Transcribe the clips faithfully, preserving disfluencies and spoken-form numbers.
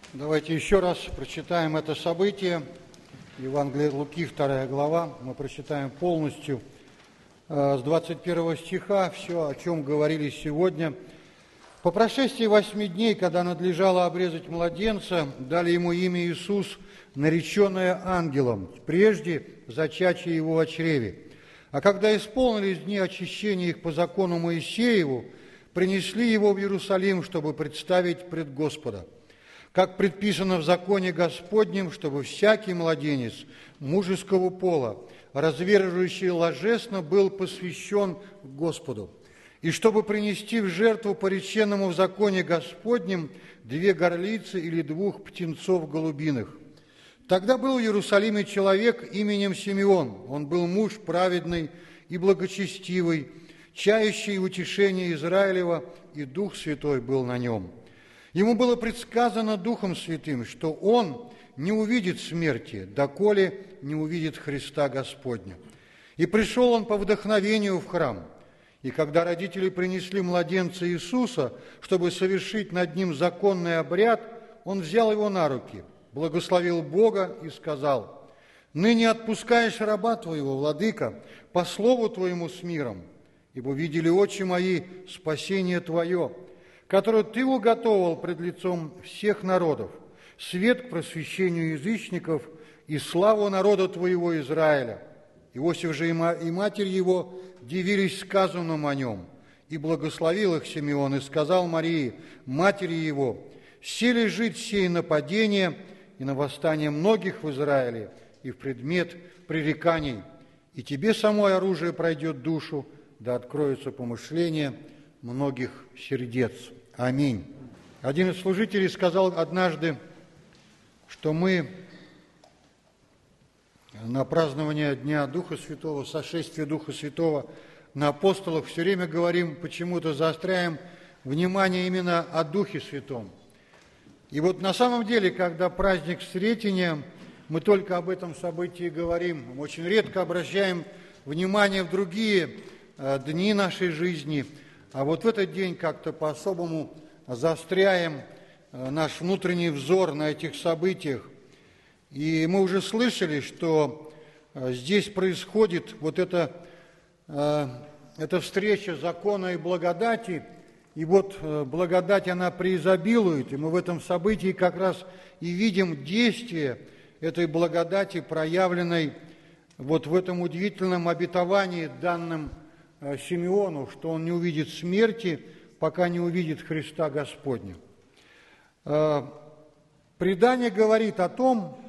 Давайте еще раз прочитаем это событие. Евангелие от Луки, вторая глава. Мы прочитаем полностью э, с двадцать первого стиха все, о чем говорили сегодня. По прошествии восьми дней, когда надлежало обрезать младенца, дали ему имя Иисус, нареченное ангелом, прежде зачатия его во чреве. А когда исполнились дни очищения их по закону Моисееву, принесли его в Иерусалим, чтобы представить пред Господа. Как предписано в законе Господнем, чтобы всякий младенец мужеского пола, разверживающий ложесно, был посвящен Господу. И чтобы принести в жертву пореченному в законе Господнем две горлицы или двух птенцов голубиных. Тогда был в Иерусалиме человек именем Симеон. Он был муж праведный и благочестивый, чающий утешение Израилева, и Дух Святой был на нем. Ему было предсказано Духом Святым, что он не увидит смерти, доколе не увидит Христа Господня. И пришел он по вдохновению в храм. И когда родители принесли младенца Иисуса, чтобы совершить над ним законный обряд, он взял его на руки, благословил Бога и сказал: «Ныне отпускаешь раба твоего, владыка, по слову твоему с миром, ибо видели очи мои спасение твое, которое ты уготовал пред лицом всех народов, свет к просвещению язычников и славу народа твоего Израиля». Иосиф же и матерь его дивились сказанному о нем, и благословил их Симеон, и сказал Марии, матери его: «Сели жить сей нападение и на восстание многих в Израиле, и в предмет пререканий, и тебе самой оружие пройдет душу, да откроются помышления многих сердец». Аминь. Один из служителей сказал однажды, что мы на празднование Дня Духа Святого, сошествия Духа Святого на апостолов все время говорим, почему-то заостряем внимание именно о Духе Святом. И вот на самом деле, когда праздник Сретения, мы только об этом событии говорим, мы очень редко обращаем внимание в другие э, дни нашей жизни, а вот в этот день как-то по-особому заостряем э, наш внутренний взор на этих событиях. И мы уже слышали, что э, здесь происходит вот эта, э, эта встреча закона и благодати, и вот э, благодать, она преизобилует, и мы в этом событии как раз и видим действие этой благодати, проявленной вот в этом удивительном обетовании, данном э, Симеону, что он не увидит смерти, пока не увидит Христа Господня. Э, предание говорит о том,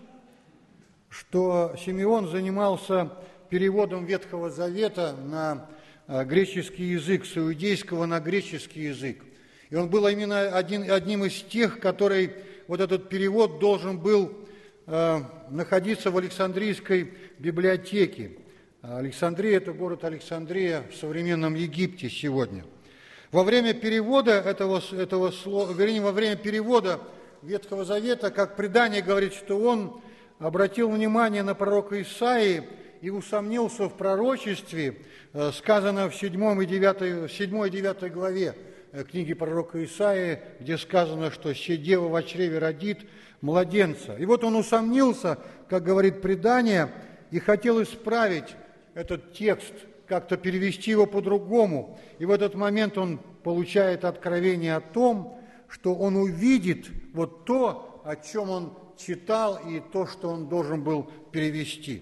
что Симеон занимался переводом Ветхого Завета на греческий язык, с иудейского на греческий язык. И он был именно один, одним из тех, который, вот этот перевод должен был э, находиться в Александрийской библиотеке. Александрия – это город Александрия в современном Египте сегодня. Во время перевода этого, этого слова, вернее, во время перевода Ветхого Завета, как предание говорит, что он обратил внимание на пророка Исаии и усомнился в пророчестве, сказано в седьмой и девятой главе книги пророка Исаии, где сказано, что «се дева во чреве родит младенца». И вот он усомнился, как говорит предание, и хотел исправить этот текст, как-то перевести его по-другому. И в этот момент он получает откровение о том, что он увидит вот то, о чем он читал, и то, что он должен был перевести.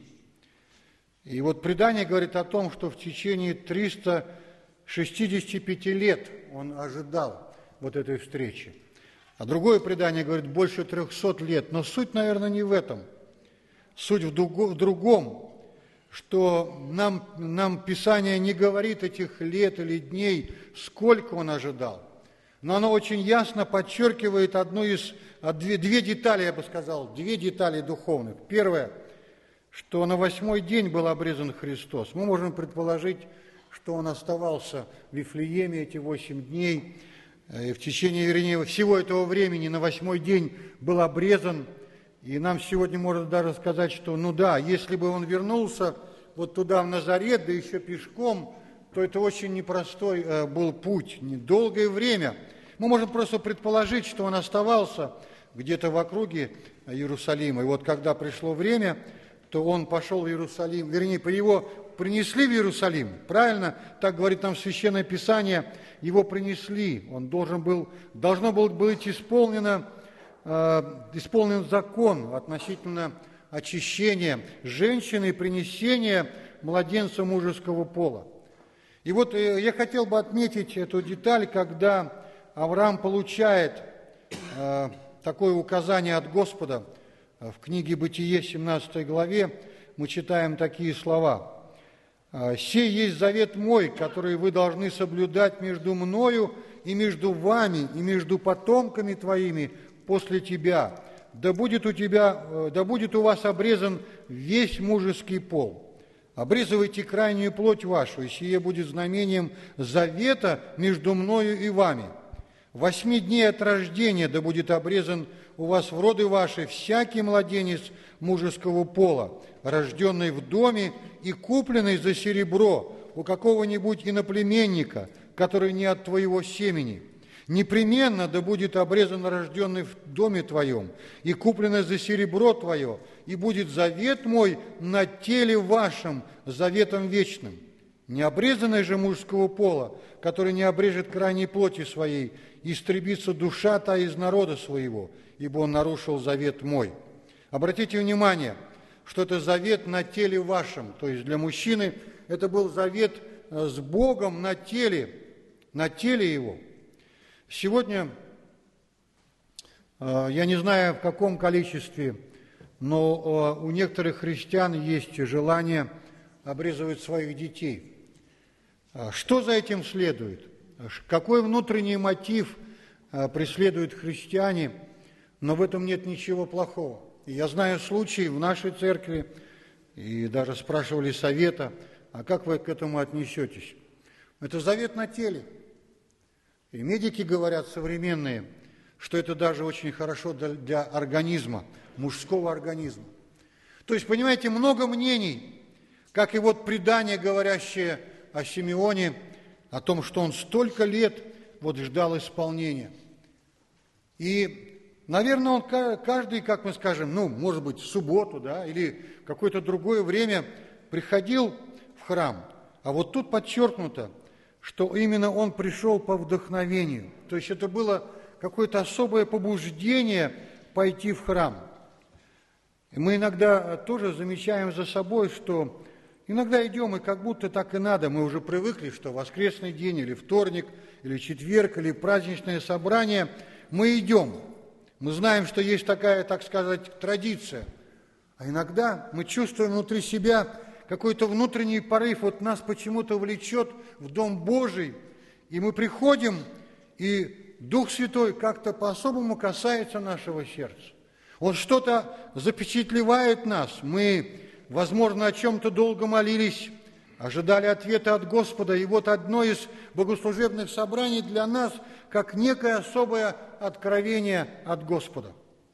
И вот предание говорит о том, что в течение триста шестидесяти пяти лет он ожидал вот этой встречи. А другое предание говорит больше трехсот лет. Но суть, наверное, не в этом. Суть в другом, что нам, нам Писание не говорит этих лет или дней, сколько он ожидал. Но оно очень ясно подчеркивает одну из, две, две детали, я бы сказал, две детали духовных. Первое, что на восьмой день был обрезан Христос. Мы можем предположить, что он оставался в Вифлееме эти восемь дней, и в течение, вернее, всего этого времени на восьмой день был обрезан. И нам сегодня можно даже сказать, что, ну да, если бы он вернулся вот туда, в Назарет, да еще пешком, то это очень непростой э, был путь, недолгое время. Мы можем просто предположить, что он оставался где-то в округе Иерусалима. И вот когда пришло время, то он пошел в Иерусалим, вернее, его принесли в Иерусалим, правильно? Так говорит нам Священное Писание, его принесли, он должен был, должно было быть исполнено, э, исполнен закон относительно очищения женщины и принесения младенца мужеского пола. И вот э, я хотел бы отметить эту деталь, когда Авраам получает э, такое указание от Господа. В книге «Бытие», семнадцатой главе, мы читаем такие слова. «Сей есть завет мой, который вы должны соблюдать между мною и между вами, и между потомками твоими после тебя. Да будет у тебя, да будет у вас обрезан весь мужеский пол. Обрезывайте крайнюю плоть вашу, и сие будет знамением завета между мною и вами. Восьми дней от рождения да будет обрезан у вас в роды ваши всякий младенец мужеского пола, рожденный в доме и купленный за серебро у какого-нибудь иноплеменника, который не от твоего семени. Непременно да будет обрезан рожденный в доме твоем и купленный за серебро твое, и будет завет мой на теле вашем заветом вечным. Необрезанный же мужского пола, который не обрежет крайней плоти своей, истребится душа та из народа своего, ибо он нарушил завет мой». Обратите внимание, что это завет на теле вашем, то есть для мужчины это был завет с Богом на теле, на теле его. Сегодня, я не знаю в каком количестве, но у некоторых христиан есть желание обрезывать своих детей. Что за этим следует? Какой внутренний мотив преследуют христиане? Но в этом нет ничего плохого. И я знаю случаи в нашей церкви, и даже спрашивали совета, а как вы к этому отнесетесь? Это завет на теле. И медики говорят современные, что это даже очень хорошо для, для организма, мужского организма. То есть, понимаете, много мнений, как и вот предание, говорящее о Симеоне, о том, что он столько лет вот ждал исполнения. И, наверное, он каждый, как мы скажем, ну, может быть, в субботу, да, или какое-то другое время приходил в храм. А вот тут подчеркнуто, что именно он пришел по вдохновению. То есть это было какое-то особое побуждение пойти в храм. И мы иногда тоже замечаем за собой, что иногда идем, и как будто так и надо. Мы уже привыкли, что воскресный день, или вторник, или четверг, или праздничное собрание, мы идем. Мы знаем, что есть такая, так сказать, традиция. А иногда мы чувствуем внутри себя какой-то внутренний порыв, вот нас почему-то влечет в Дом Божий, и мы приходим, и Дух Святой как-то по-особому касается нашего сердца. Он что-то запечатлевает нас. Мы, возможно, о чем-то долго молились, ожидали ответа от Господа, и вот одно из богослужебных собраний для нас как некое особое откровение от Господа.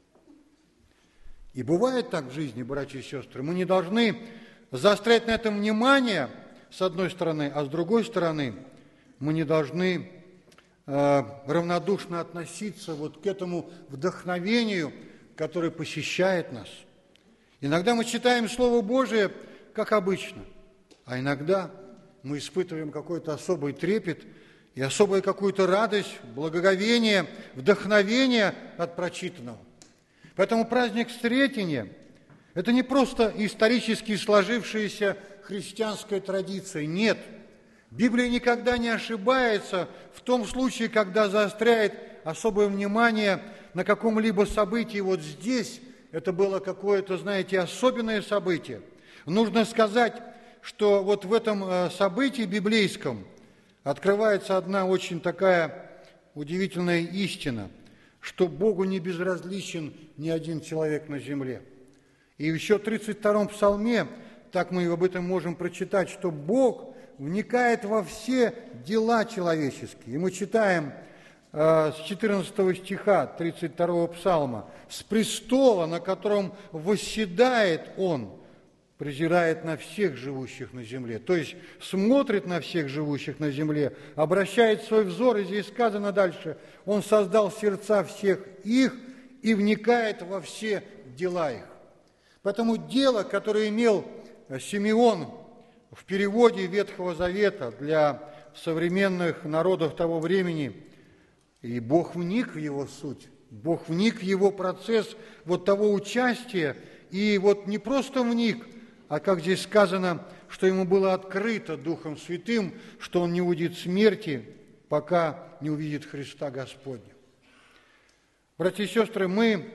И бывает так в жизни, братья и сестры, мы не должны заострять на этом внимание, с одной стороны, а с другой стороны, мы не должны э, равнодушно относиться вот к этому вдохновению, которое посещает нас. Иногда мы читаем Слово Божие, как обычно, а иногда мы испытываем какой-то особый трепет и особую какую-то радость, благоговение, вдохновение от прочитанного. Поэтому праздник Сретения – это не просто исторически сложившаяся христианская традиция. Нет, Библия никогда не ошибается в том случае, когда заостряет особое внимание на каком-либо событии. Вот здесь это было какое-то, знаете, особенное событие. Нужно сказать, что вот в этом событии библейском открывается одна очень такая удивительная истина, что Богу не безразличен ни один человек на земле. И еще в тридцать втором псалме, так мы об этом можем прочитать, что Бог вникает во все дела человеческие. И мы читаем э, с четырнадцатого стиха тридцать второго псалма: «С престола, на котором восседает Он, презирает на всех живущих на земле». То есть смотрит на всех живущих на земле, обращает свой взор, и здесь сказано дальше: «Он создал сердца всех их и вникает во все дела их. Поэтому дело, которое имел Симеон в переводе Ветхого Завета для современных народов того времени, и Бог вник в его суть, Бог вник в его процесс вот того участия, и вот не просто вник, а как здесь сказано, что ему было открыто Духом Святым, что он не увидит смерти, пока не увидит Христа Господня. Братья и сестры, мы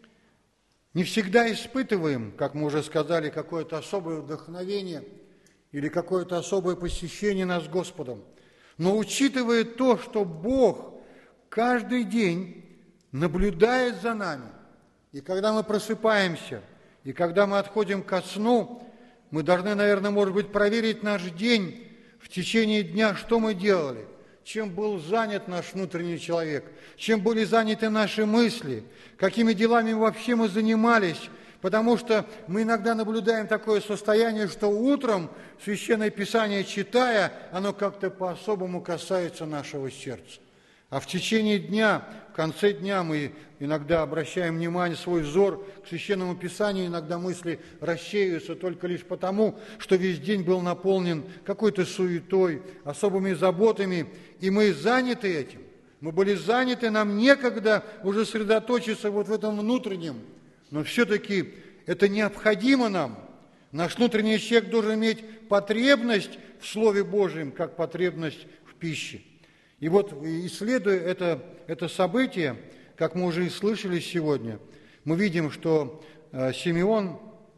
не всегда испытываем, как мы уже сказали, какое-то особое вдохновение или какое-то особое посещение нас Господом. Но учитывая то, что Бог каждый день наблюдает за нами, и когда мы просыпаемся, и когда мы отходим ко сну, мы должны, наверное, может быть, проверить наш день в течение дня, что мы делали, чем был занят наш внутренний человек, чем были заняты наши мысли, какими делами вообще мы занимались, потому что мы иногда наблюдаем такое состояние, что утром Священное Писание читая, оно как-то по-особому касается нашего сердца. А в течение дня, в конце дня мы иногда обращаем внимание, свой взор к Священному Писанию, иногда мысли рассеиваются только лишь потому, что весь день был наполнен какой-то суетой, особыми заботами, и мы заняты этим. Мы были заняты, нам некогда уже сосредоточиться вот в этом внутреннем, но все-таки это необходимо нам. Наш внутренний человек должен иметь потребность в Слове Божьем, как потребность в пище. И вот, исследуя это, это событие, как мы уже и слышали сегодня, мы видим, что э, Симеон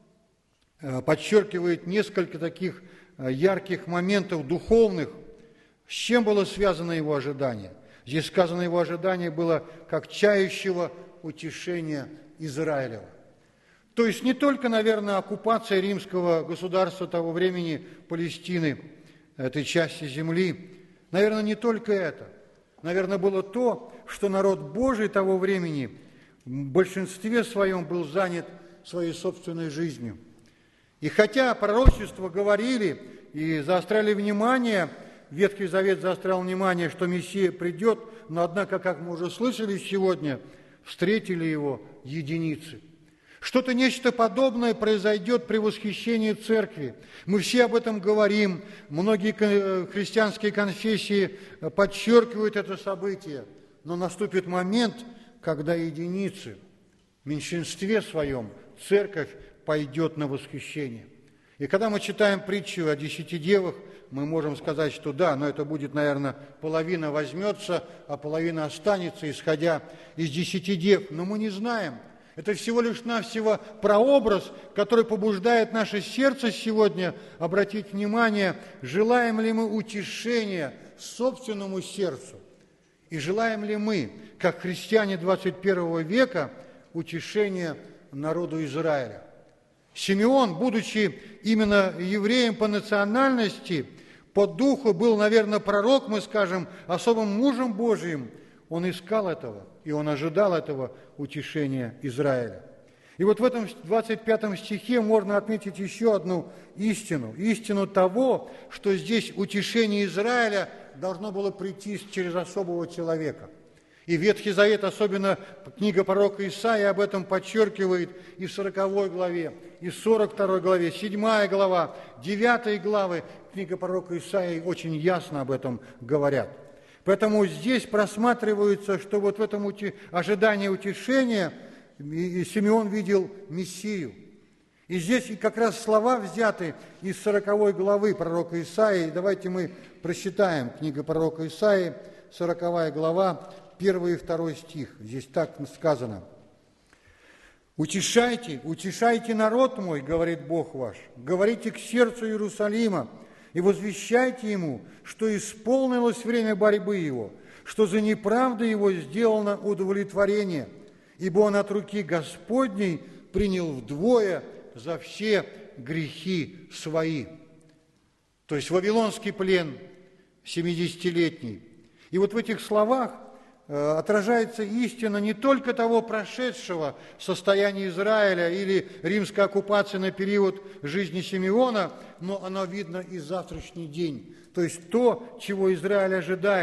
э, подчеркивает несколько таких э, ярких моментов духовных, с чем было связано его ожидание. Здесь сказано, его ожидание было как чающего утешения Израилева. То есть не только, наверное, оккупация римского государства того времени, Палестины, этой части земли. Наверное, не только это. Наверное, было то, что народ Божий того времени в большинстве своем был занят своей собственной жизнью. И хотя пророчества говорили и заостряли внимание, Ветхий Завет заострял внимание, что Мессия придет, но, однако, как мы уже слышали сегодня, встретили его единицы. Что-то, нечто подобное произойдет при восхищении церкви. Мы все об этом говорим. Многие христианские конфессии подчеркивают это событие. Но наступит момент, когда единицы, в меньшинстве своем, церковь пойдет на восхищение. И когда мы читаем притчу о десяти девах, мы можем сказать, что да, но это будет, наверное, половина возьмется, а половина останется, исходя из десяти дев. Но мы не знаем. Это всего лишь навсего прообраз, который побуждает наше сердце сегодня обратить внимание, желаем ли мы утешения собственному сердцу, и желаем ли мы, как христиане двадцать первого века, утешения народу Израиля. Симеон, будучи именно евреем по национальности, по духу был, наверное, пророк, мы скажем, особым мужем Божиим, он искал этого, и он ожидал этого утешения Израиля. И вот в этом двадцать пятом стихе можно отметить еще одну истину. Истину того, что здесь утешение Израиля должно было прийти через особого человека. И Ветхий Завет, особенно книга пророка Исаии, об этом подчеркивает и в сороковой главе, и в сорок второй главе, седьмая глава, девятая главы книга пророка Исаии очень ясно об этом говорят. Поэтому здесь просматривается, что вот в этом ожидании утешения Симеон видел Мессию. И здесь как раз слова взяты из сороковой главы пророка Исаии. Давайте мы прочитаем книгу пророка Исаии, сороковая глава, первый и второй стих. Здесь так сказано. «Утешайте, утешайте народ мой, говорит Бог ваш, говорите к сердцу Иерусалима, и возвещайте ему, что исполнилось время борьбы его, что за неправду его сделано удовлетворение, ибо он от руки Господней принял вдвое за все грехи свои». То есть вавилонский плен семидесятилетний. И вот в этих словах отражается истина не только того прошедшего состояния Израиля или римской оккупации на период жизни Симеона, но оно видно и завтрашний день. То есть то, чего Израиль ожидает.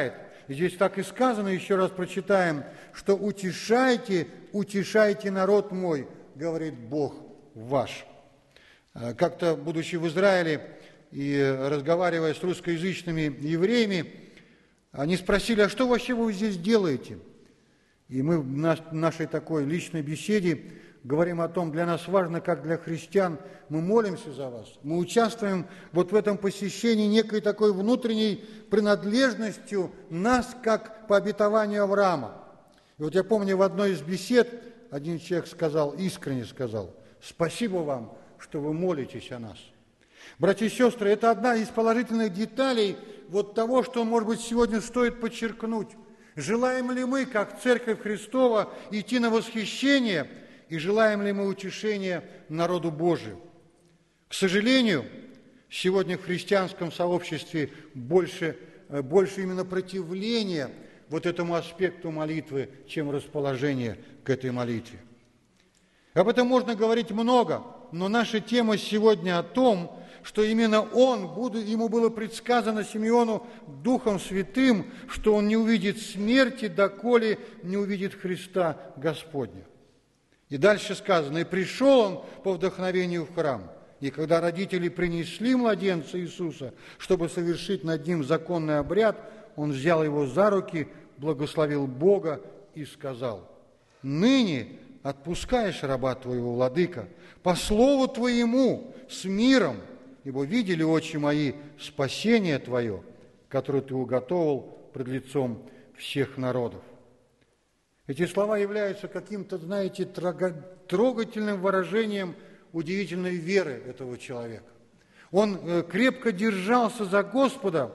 здесь так и сказано, еще раз прочитаем, что «утешайте, утешайте народ мой, говорит Бог ваш». Как-то, будучи в Израиле и разговаривая с русскоязычными евреями, они спросили: а что вообще вы здесь делаете? И мы в нашей такой личной беседе говорим о том, для нас важно, как для христиан, мы молимся за вас, мы участвуем вот в этом посещении некой такой внутренней принадлежностью нас, как по обетованию Авраама. И вот я помню, в одной из бесед один человек сказал, искренне сказал: спасибо вам, что вы молитесь о нас. Братья и сестры, это одна из положительных деталей вот того, что, может быть, сегодня стоит подчеркнуть. Желаем ли мы, как Церковь Христова, идти на восхищение, и желаем ли мы утешения народу Божию? К сожалению, сегодня в христианском сообществе больше, больше именно противления вот этому аспекту молитвы, чем расположение к этой молитве. Об этом можно говорить много, но наша тема сегодня о том, что именно он, ему было предсказано Симеону Духом Святым, что он не увидит смерти, доколе не увидит Христа Господня. И дальше сказано: «И пришел он по вдохновению в храм, и когда родители принесли младенца Иисуса, чтобы совершить над ним законный обряд, он взял его за руки, благословил Бога и сказал: ныне отпускаешь раба твоего, владыка, по слову твоему, с миром, ибо видели очи мои спасение твое, которое ты уготовил пред лицом всех народов». Эти слова являются каким-то, знаете, трогательным выражением удивительной веры этого человека. Он крепко держался за Господа,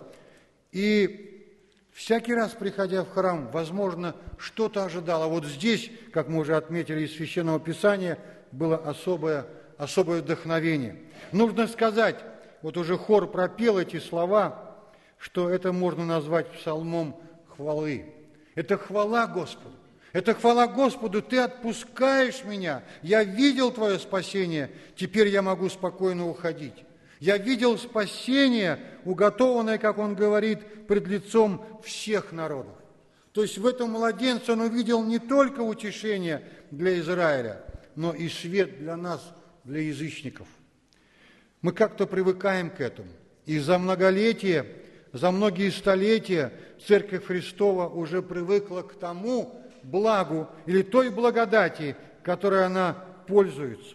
и всякий раз, приходя в храм, возможно, что-то ожидал. А вот здесь, как мы уже отметили из Священного Писания, было особое, особое вдохновение. Нужно сказать, вот уже хор пропел эти слова, что это можно назвать псалмом хвалы. Это хвала Господу. Это хвала Господу, ты отпускаешь меня, я видел твое спасение, теперь я могу спокойно уходить. Я видел спасение, уготованное, как он говорит, пред лицом всех народов. То есть в этом младенце он увидел не только утешение для Израиля, но и свет для нас, для язычников. Мы как-то привыкаем к этому. И за многолетия, за многие столетия Церковь Христова уже привыкла к тому благу или той благодати, которой она пользуется.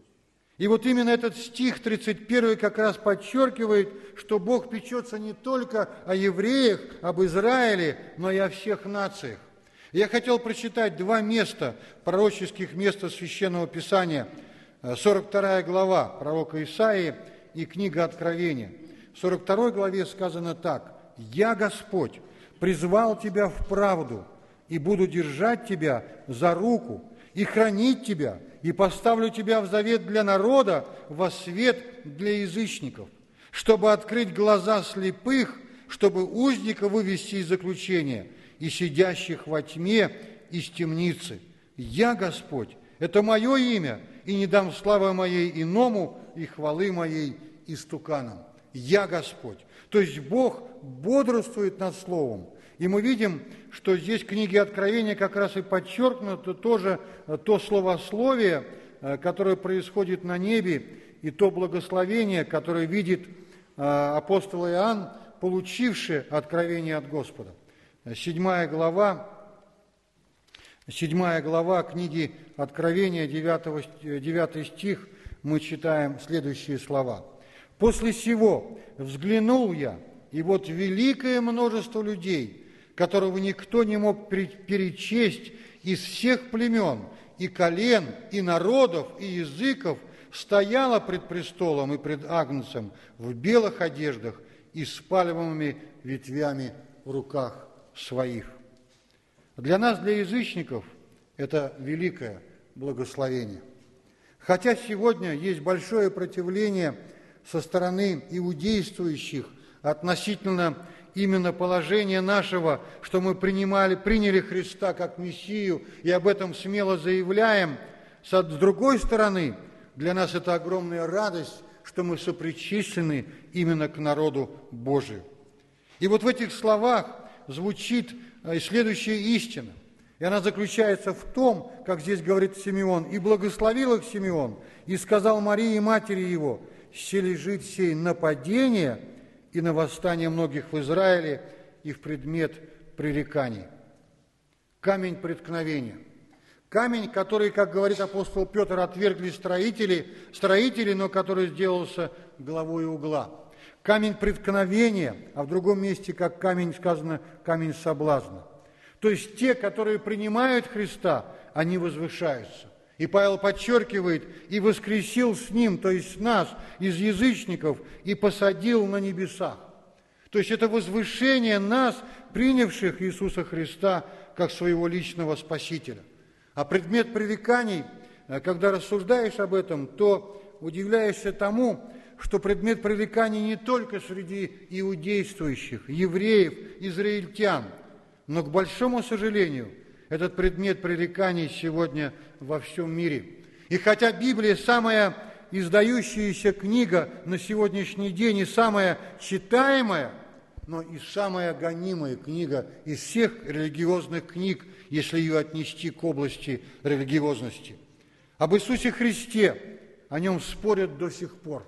И вот именно этот стих тридцать первый как раз подчеркивает, что Бог печется не только о евреях, об Израиле, но и о всех нациях. Я хотел прочитать два места, пророческих места Священного Писания. сорок вторая глава пророка Исаии и книга Откровения. В сорок второй главе сказано так: «Я, Господь, призвал тебя в правду, и буду держать тебя за руку, и хранить тебя, и поставлю тебя в завет для народа, во свет для язычников, чтобы открыть глаза слепых, чтобы узника вывести из заключения, и сидящих во тьме из темницы. Я, Господь, это мое имя, и не дам славы моей иному, и хвалы моей истуканам». Я, Господь. То есть Бог бодрствует над Словом. И мы видим, что здесь в книге Откровения как раз и подчеркнуто тоже то словословие, которое происходит на небе, и то благословение, которое видит апостол Иоанн, получивший откровение от Господа. Седьмая глава, седьмая глава книги Откровения, девятый стих, мы читаем следующие слова. «После сего взглянул я, и вот великое множество людей, которого никто не мог перечесть, из всех племен, и колен, и народов, и языков, стояло пред престолом и пред Агнцем в белых одеждах и с пальмовыми ветвями в руках своих». Для нас, для язычников, это великое благословение. Хотя сегодня есть большое противление со стороны иудействующих относительно именно положения нашего, что мы принимали, приняли Христа как Мессию и об этом смело заявляем. С другой стороны, для нас это огромная радость, что мы сопричислены именно к народу Божию. И вот в этих словах звучит следующая истина. И она заключается в том, как здесь говорит Симеон, «И благословил их Симеон, и сказал Марии, матери его, се лежит сей нападение и на восстание многих в Израиле и в предмет пререканий». Камень преткновения. Камень, который, как говорит апостол Петр, отвергли строители, строители, но который сделался главой угла. Камень преткновения, а в другом месте, как камень, сказано, камень соблазна. То есть те, которые принимают Христа, они возвышаются. И Павел подчеркивает, и воскресил с Ним, то есть нас, из язычников, и посадил на небесах. То есть это возвышение нас, принявших Иисуса Христа, как своего личного Спасителя. А предмет пререканий, когда рассуждаешь об этом, то удивляешься тому, что предмет пререканий не только среди иудействующих, евреев, израильтян, но, к большому сожалению, этот предмет пререканий сегодня во всем мире. И хотя Библия самая издающаяся книга на сегодняшний день и самая читаемая, но и самая гонимая книга из всех религиозных книг, если ее отнести к области религиозности. Об Иисусе Христе, о Нем спорят до сих пор.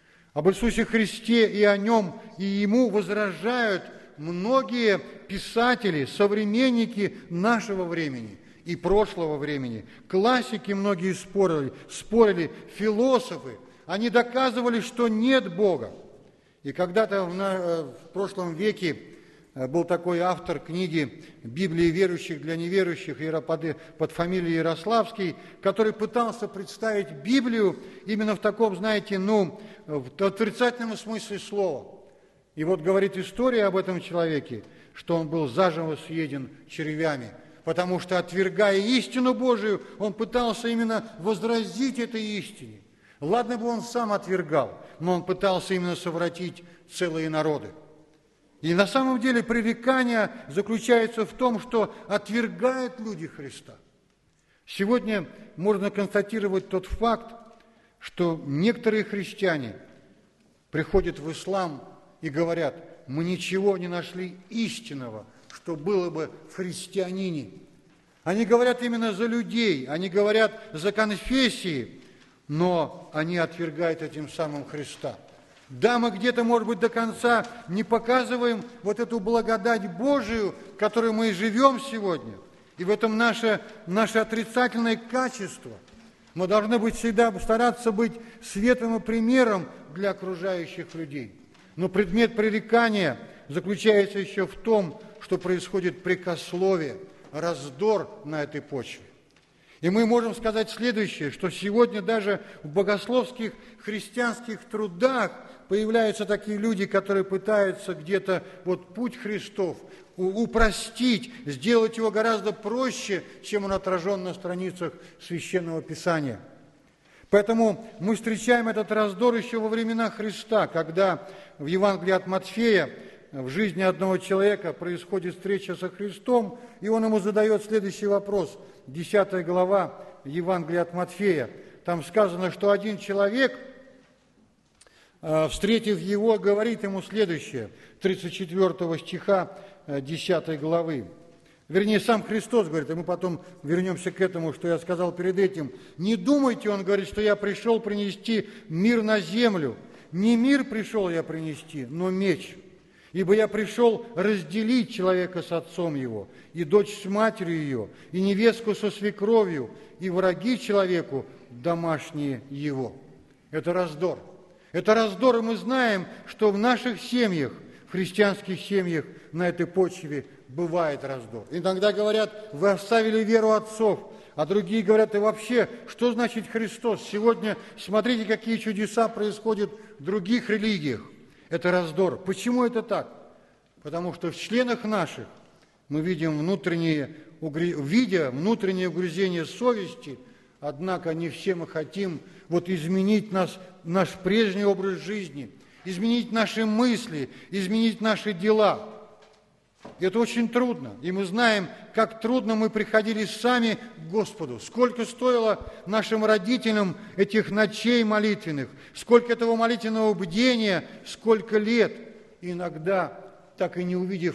Об Иисусе Христе и о Нем, и Ему возражают многие писатели, современники нашего времени и прошлого времени. Классики многие спорили, спорили, философы. Они доказывали, что нет Бога. И когда-то в, на, в прошлом веке был такой автор книги «Библии верующих для неверующих» под, под фамилией Ярославский, который пытался представить Библию именно в таком, знаете, ну, в отрицательном смысле слова. И вот говорит история об этом человеке, что он был заживо съеден червями, потому что, отвергая истину Божию, он пытался именно возразить этой истине. Ладно бы он сам отвергал, но он пытался именно совратить целые народы. И на самом деле пререкание заключается в том, что отвергают люди Христа. Сегодня можно констатировать тот факт, что некоторые христиане приходят в ислам и говорят: мы ничего не нашли истинного, что было бы в христианине. Они говорят именно за людей, они говорят за конфессии, но они отвергают этим самым Христа. Да, мы где-то, может быть, до конца не показываем вот эту благодать Божию, которой мы и живем сегодня. И в этом наше, наше отрицательное качество. Мы должны быть всегда стараться быть светом и примером для окружающих людей. Но предмет пререкания заключается еще в том, что происходит прекословие, раздор на этой почве. И мы можем сказать следующее, что сегодня даже в богословских христианских трудах появляются такие люди, которые пытаются где-то вот путь Христов упростить, сделать его гораздо проще, чем он отражен на страницах Священного Писания. Поэтому мы встречаем этот раздор еще во времена Христа, когда в Евангелии от Матфея в жизни одного человека происходит встреча со Христом, и он ему задает следующий вопрос. десятая глава Евангелия от Матфея. Там сказано, что один человек, встретив его, говорит ему следующее, тридцать четвёртого стиха десятой главы. Вернее, сам Христос говорит, и мы потом вернемся к этому, что я сказал перед этим. «Не думайте, он говорит, что я пришел принести мир на землю. Не мир пришел я принести, но меч. Ибо я пришел разделить человека с отцом его, и дочь с матерью ее, и невестку со свекровью, и враги человеку домашние его». Это раздор. Это раздор, и мы знаем, что в наших семьях, в христианских семьях на этой почве бывает раздор. Иногда говорят: вы оставили веру отцов, а другие говорят: и вообще, что значит Христос? Сегодня смотрите, какие чудеса происходят в других религиях. Это раздор. Почему это так? Потому что в членах наших мы видим внутренние, видя внутреннее угрызение совести, однако не все мы хотим вот изменить нас, наш прежний образ жизни, изменить наши мысли, изменить наши дела. Это очень трудно. И мы знаем, как трудно мы приходили сами к Господу. Сколько стоило нашим родителям этих ночей молитвенных, сколько этого молитвенного бдения, сколько лет. И иногда, так и не увидев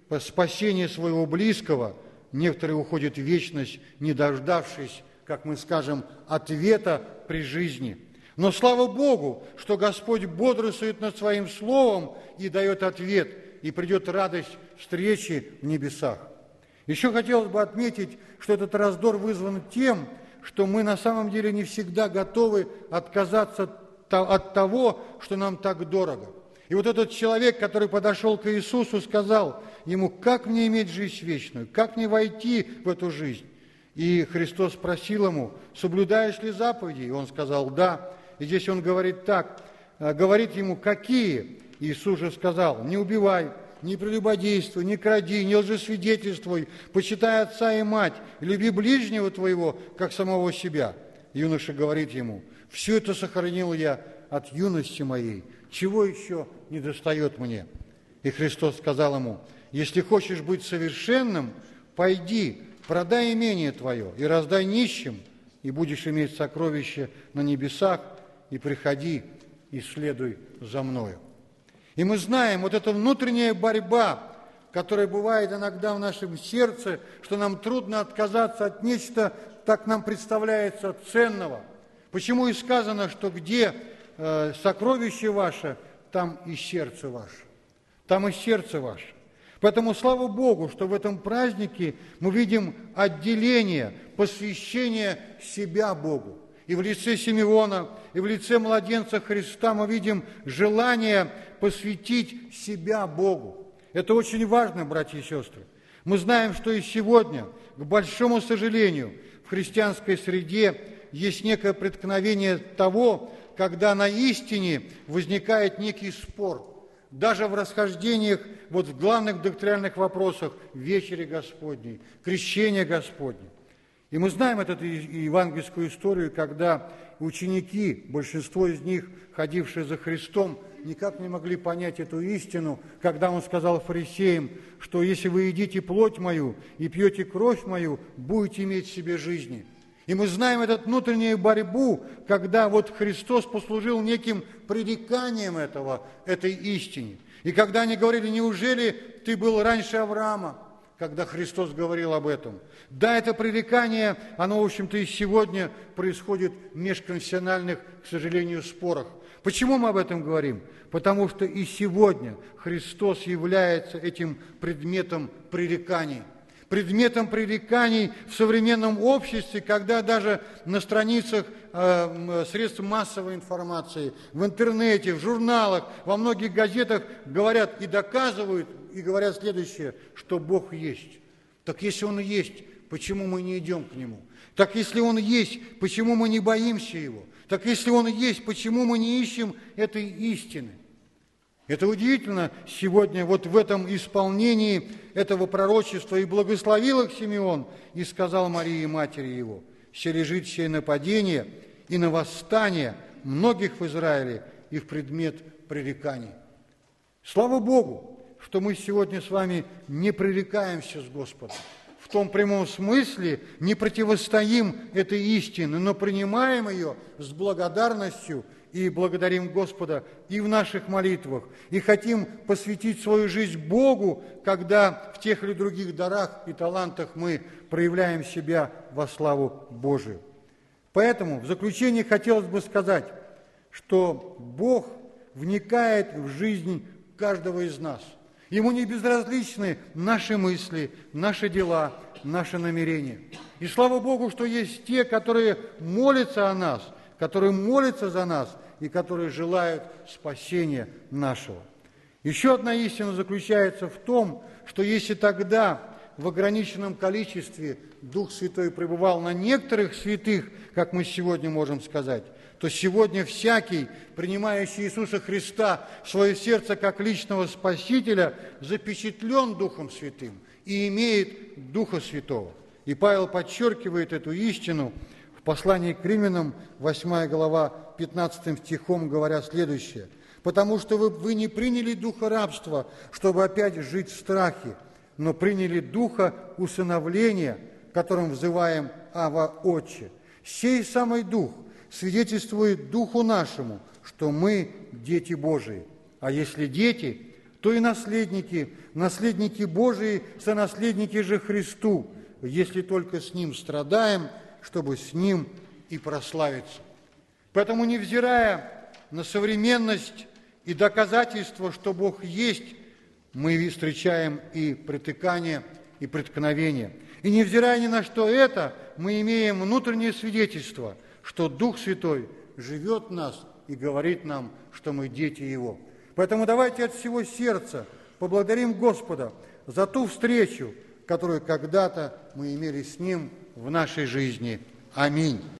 спасения своего близкого, некоторые уходят в вечность, не дождавшись, как мы скажем, ответа при жизни. Но слава Богу, что Господь бодрствует над Своим Словом и дает ответ, и придет радость встречи в небесах. Еще хотелось бы отметить, что этот раздор вызван тем, что мы на самом деле не всегда готовы отказаться от того, что нам так дорого. И вот этот человек, который подошел к Иисусу, сказал ему: как мне иметь жизнь вечную, как мне войти в эту жизнь? И Христос спросил ему: соблюдаешь ли заповеди? И он сказал: да. И здесь он говорит так, говорит ему: какие? Иисус же сказал: не убивай, не прелюбодействуй, не кради, не лжесвидетельствуй, почитай отца и мать, люби ближнего твоего, как самого себя. Юноша говорит ему: все это сохранил я от юности моей, чего еще не достает мне? И Христос сказал ему: если хочешь быть совершенным, пойди, продай имение твое и раздай нищим, и будешь иметь сокровище на небесах, и приходи, и следуй за мною. И мы знаем, вот эта внутренняя борьба, которая бывает иногда в нашем сердце, что нам трудно отказаться от нечто, так нам представляется, ценного. Почему и сказано, что где э, сокровище ваше, там и сердце ваше. Там и сердце ваше. Поэтому слава Богу, что в этом празднике мы видим отделение, посвящение себя Богу. И в лице Симеона, и в лице младенца Христа мы видим желание посвятить себя Богу. Это очень важно, братья и сестры. Мы знаем, что и сегодня, к большому сожалению, в христианской среде есть некое преткновение того, когда на истине возникает некий спор. Даже в расхождениях, вот в главных доктринальных вопросах, вечери Господней, крещения Господней. И мы знаем эту евангельскую историю, когда ученики, большинство из них, ходившие за Христом, никак не могли понять эту истину, когда Он сказал фарисеям, что если вы едите плоть мою и пьете кровь мою, будете иметь в себе жизни. И мы знаем эту внутреннюю борьбу, когда вот Христос послужил неким пререканием этого, этой истине. И когда они говорили: неужели ты был раньше Авраама? Когда Христос говорил об этом. Да, это пререкание, оно, в общем-то, и сегодня происходит в межконфессиональных, к сожалению, спорах. Почему мы об этом говорим? Потому что и сегодня Христос является этим предметом пререканий. Предметом пререканий в современном обществе, когда даже на страницах э, средств массовой информации, в интернете, в журналах, во многих газетах говорят и доказывают, и говорят следующее, что Бог есть. Так если Он есть, почему мы не идем к Нему? Так если Он есть, почему мы не боимся Его? Так если Он есть, почему мы не ищем этой истины? Это удивительно сегодня вот в этом исполнении этого пророчества. И благословил их Симеон, и сказал Марии, матери его: «Се лежит сие нападение и на восстание многих в Израиле и в предмет пререканий». Слава Богу, что мы сегодня с вами не пререкаемся с Господом. В том прямом смысле не противостоим этой истине, но принимаем ее с благодарностью и благодарим Господа и в наших молитвах, и хотим посвятить свою жизнь Богу, когда в тех или других дарах и талантах мы проявляем себя во славу Божию. Поэтому в заключение хотелось бы сказать, что Бог вникает в жизнь каждого из нас. Ему не безразличны наши мысли, наши дела, наши намерения. И слава Богу, что есть те, которые молятся о нас, которые молятся за нас и которые желают спасения нашего. Еще одна истина заключается в том, что если тогда в ограниченном количестве Дух Святой пребывал на некоторых святых, как мы сегодня можем сказать, то сегодня всякий, принимающий Иисуса Христа в свое сердце как личного Спасителя, запечатлен Духом Святым и имеет Духа Святого. И Павел подчеркивает эту истину в послании к Римлянам, восьмая глава, пятнадцатым стихом, говоря следующее: «Потому что вы, вы не приняли духа рабства, чтобы опять жить в страхе, но приняли духа усыновления, которым взываем Ава Отче. Сей самый Дух свидетельствует Духу нашему, что мы дети Божии. А если дети, то и наследники, наследники Божии, сонаследники же Христу, если только с Ним страдаем, чтобы с Ним и прославиться. Поэтому, невзирая на современность и доказательства, что Бог есть, мы встречаем и притыкание, и преткновение. И невзирая ни на что это, мы имеем внутреннее свидетельство, что Дух Святой живет в нас и говорит нам, что мы дети Его. Поэтому давайте от всего сердца поблагодарим Господа за ту встречу, которую когда-то мы имели с Ним в нашей жизни. Аминь.